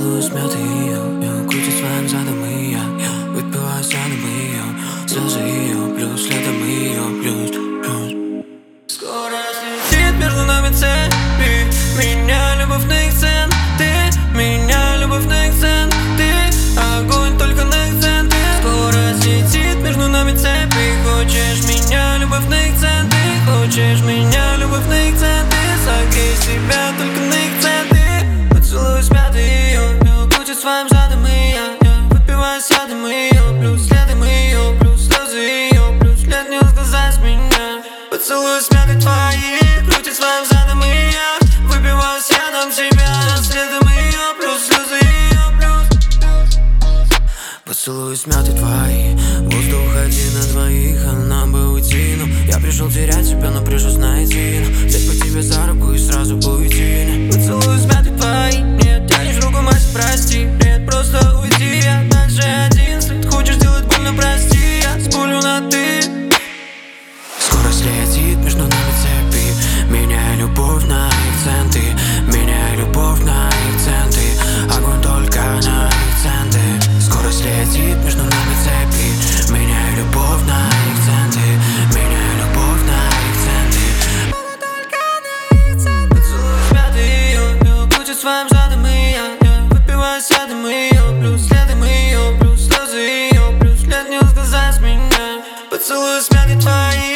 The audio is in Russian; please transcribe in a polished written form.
Поцелуй смятый ее, крутит своим задом и я выпиваю сядом ее, слезы ее, плюс следом ее, плюс. Скорость летит между нами цепи, меня любовных цен, ты, меня любовных цен, ты, огонь только на акценты. Скорость летит между нами цепи, хочешь меня любовных цен, ты, хочешь меня любовных цен, ты, согрей себя только на акценты. Поцелуй смятый ее, крутит своим задом и я выпиваю сядом ее, плюс следом ее, плюс слезы ее, плюс лет не сказать меня. Поцелуй смятый твои, крутит своим задом и я выпиваю сядом себя, следом ее, плюс слезы ее, плюс. Поцелуй смятый твои, воздух один на двоих, а нам бы уйти, но я пришел терять тебя, но пришлось найти, взять по тебе за руку и сразу уйти. Поцелуй смятый твои, нет, тянешь руку, мать, прости, нет, просто уйди, я дальше один, след, хочешь сделать больно, прости, я спорю на ты. Скорость летит между нами цепи, меняя любовь на акценты, меняя любовь на акценты, огонь только на акценты. Скорость летит между нами цепи, меняя любовь на акценты, меняя любовь на акценты, огонь только на акценты. Поцелуй смятый ее, крутит своим задом и я выпиваю сядом ее, плюс следом ее, плюс слезы ее, плюс лет не сказать меня. Поцелуй смятый твои,